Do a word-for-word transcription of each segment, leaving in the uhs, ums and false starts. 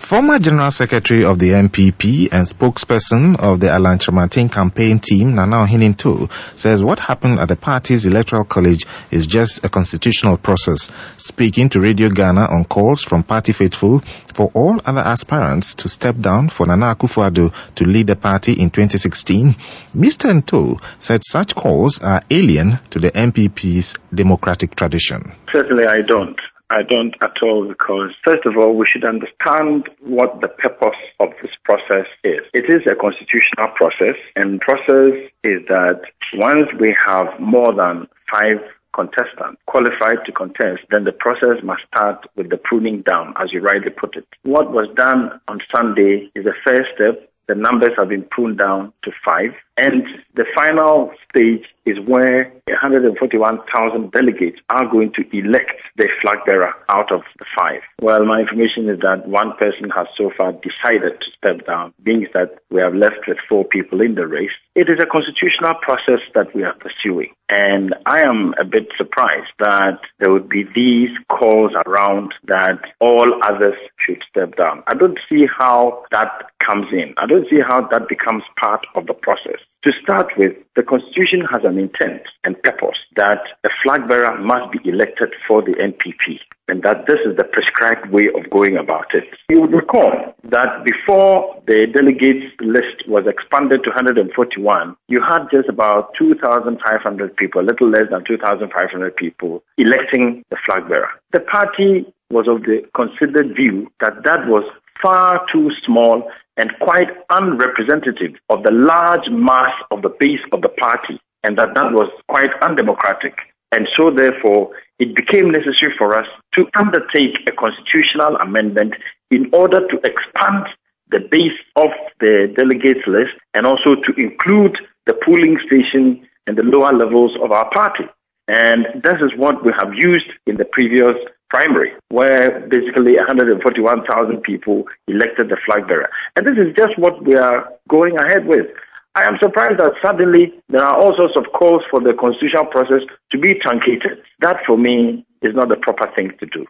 Former General Secretary of the N P P and spokesperson of the Alan Kyerematen campaign team, Nana Ohinnintoh, says what happened at the party's electoral college is just a constitutional process. Speaking to Radio Ghana on calls from party faithful for all other aspirants to step down for Nana Akufo-Addo to lead the party in twenty sixteen, Mister Ntoh said such calls are alien to the N P P's democratic tradition. Certainly I don't. I don't at all, because first of all, we should understand what the purpose of this process is. It is a constitutional process, and the process is that once we have more than five contestants qualified to contest, then the process must start with the pruning down, as you rightly put it. What was done on Sunday is the first step. The numbers have been pruned down to five, and the final stage is where one hundred forty-one thousand delegates are going to elect the flag bearer out of the five. Well, my information is that one person has so far decided to step down, means that we have left with four people in the race. It is a constitutional process that we are pursuing, and I am a bit surprised that there would be these calls around that all others should step down. I don't see how that comes in. I don't see how that becomes part of the process. To start with, the Constitution has an intent and purpose that a flag bearer must be elected for the N P P, and that this is the prescribed way of going about it. You would recall that before the delegates list was expanded to one hundred forty-one, you had just about two thousand five hundred people, a little less than two thousand five hundred people electing the flag bearer. The party was of the considered view that that was far too small and quite unrepresentative of the large mass of the base of the party, and that that was quite undemocratic. And so, therefore, it became necessary for us to undertake a constitutional amendment in order to expand the base of the delegates list and also to include the polling station and the lower levels of our party. And this is what we have used in the previous primary, where basically one hundred forty-one thousand people elected the flag bearer. And this is just what we are going ahead with. I am surprised that suddenly there are all sorts of calls for the constitutional process to be truncated. That, for me, is not the proper thing to do.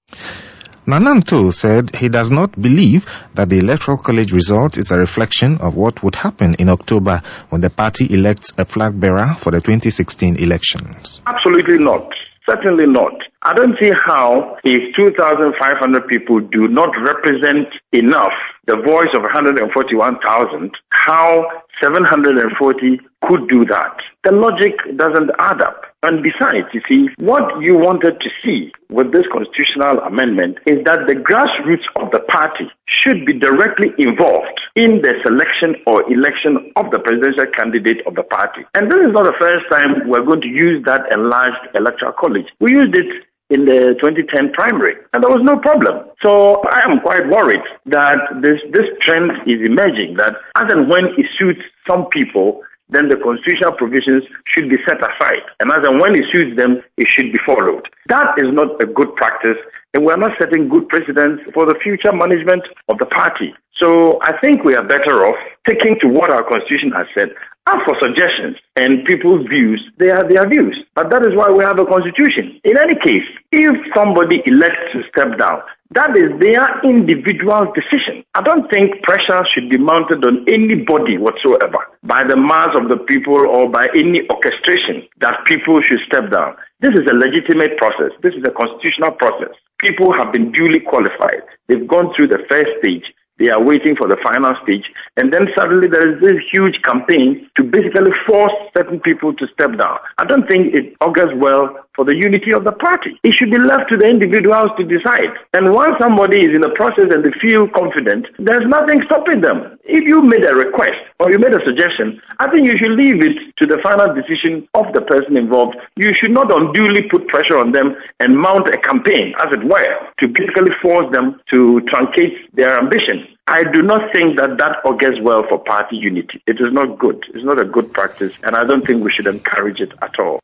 Nana Ntoh said he does not believe that the Electoral College result is a reflection of what would happen in October when the party elects a flag bearer for the twenty sixteen elections. Absolutely not. Certainly not. I don't see how, if two thousand five hundred people do not represent enough the voice of one hundred forty-one thousand, how seven hundred forty could do that. The logic doesn't add up. And besides, you see, what you wanted to see with this constitutional amendment is that the grassroots of the party should be directly involved in the selection or election of the presidential candidate of the party. And this is not the first time we're going to use that enlarged electoral college. We used it in the twenty ten primary, and there was no problem. So I am quite worried that this, this trend is emerging, that as and when it suits some people, then the constitutional provisions should be set aside. And as and when it suits them, it should be followed. That is not a good practice, and we're not setting good precedents for the future management of the party. So I think we are better off sticking to what our Constitution has said. As for suggestions and people's views, they are their views. But that is why we have a Constitution. In any case, if somebody elects to step down, that is their individual decision. I don't think pressure should be mounted on anybody whatsoever by the mass of the people or by any orchestration that people should step down. This is a legitimate process. This is a constitutional process. People have been duly qualified. They've gone through the first stage. They are waiting for the final stage. And then suddenly there is this huge campaign to basically force certain people to step down. I don't think it augurs well for the unity of the party. It should be left to the individuals to decide. And once somebody is in the process and they feel confident, there's nothing stopping them. If you made a request or you made a suggestion, I think you should leave it to the final decision of the person involved. You should not unduly put pressure on them and mount a campaign, as it were, to basically force them to truncate their ambition. I do not think that that augurs well for party unity. It is not good. It's not a good practice, and I don't think we should encourage it at all.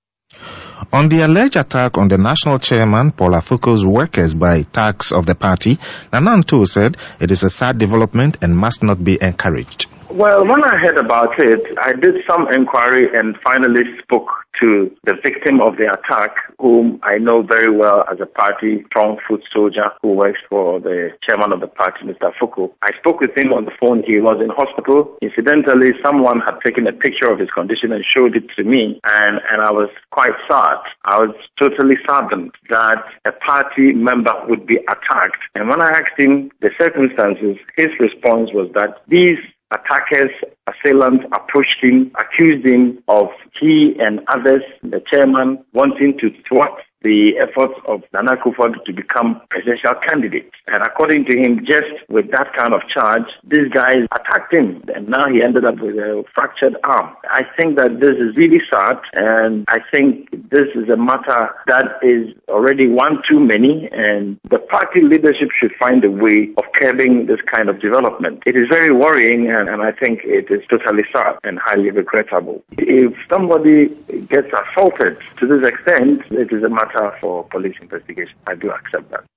On the alleged attack on the national chairman, Paul Afuko's workers by thugs of the party, Nana Ntoh said it is a sad development and must not be encouraged. Well, when I heard about it, I did some inquiry and finally spoke to the victim of the attack, whom I know very well as a party strong foot soldier who works for the chairman of the party, Mister Fuku. I spoke with him on the phone. He was in hospital. Incidentally, someone had taken a picture of his condition and showed it to me, and, and I was quite sad. I was totally saddened that a party member would be attacked. And when I asked him the circumstances, his response was that these attackers, assailants approached him, accused him of he and others, the chairman, wanting to thwart the efforts of Nana Akufo-Addo to become presidential candidate. And according to him, just with that kind of charge, these guys attacked him, and now he ended up with a fractured arm. I think that this is really sad, and I think this is a matter that is already one too many, and the party leadership should find a way of curbing this kind of development. It is very worrying, and, and I think it is totally sad and highly regrettable. If somebody gets assaulted to this extent, it is a matter for police investigation. I do accept that.